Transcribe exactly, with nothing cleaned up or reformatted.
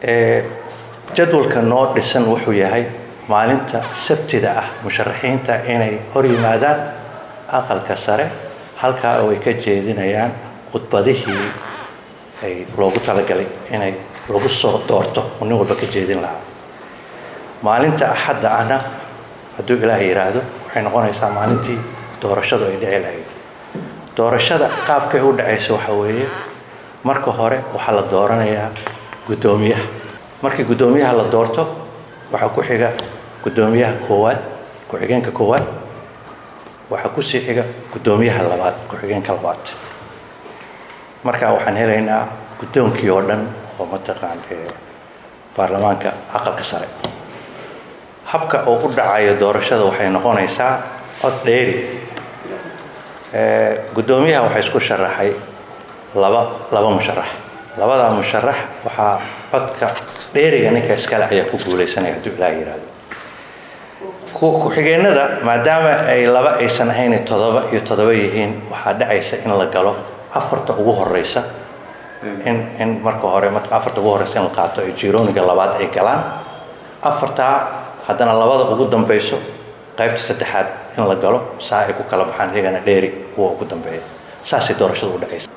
ee jadwalka noo dhisan wuxuu yahay maalinta sabtida ah musharaxiinta inay hor yimaadaan aqalka sare halka oo ay ka jeedinayaan khudbadihii ay loogu talagalay inay lagu soo doorto nin walba ka jeedin lahaa. maalinta axadda ahna hadduu ilaahay yiraahdo waxay noqonaysaa maalintii doorashadu ay dhici lahayd. doorashada qaabka ay u dhacayso waxa weeye marka hore waxa la dooranayaa gudoomiyaha. markii gudoomiyaha la doorto waxa ku xiga gudoomiyaha koowaad ku xigeenka koowaad waxa ku sii xiga gudoomiyaha labaad ku xigeenka labaad. marka waxaan helaynaa gudoonkii oo dhan oo mataqaan ee baarlamaanka aqalka sare. habka oo u dhacayo doorashada waxay noqonaysaa cod dheeri. ee gudoomiyaha waxa isku sharaxay laba laba musharax. labada musharax waxa codka dheeriga ninka iskale ayaa ku guuleysanaya hadduu ilaahay yiraahdo. ku xigeenada maadaama ay laba aysan ahayn todoba iyo todoba yihiin waxa dhacaysa in la galo afarta ugu horeysa in in marka hore marka afarta ugu horeysa in la qaato ee jirooniga labaad ay galaan. afarta haddana labada ugu dambayso qaybta saddexaad in la galo saa ay ku kala baxaan iyagana dheeri kuwa ugu dambeeya. saasi doorashadu u dhacaysa.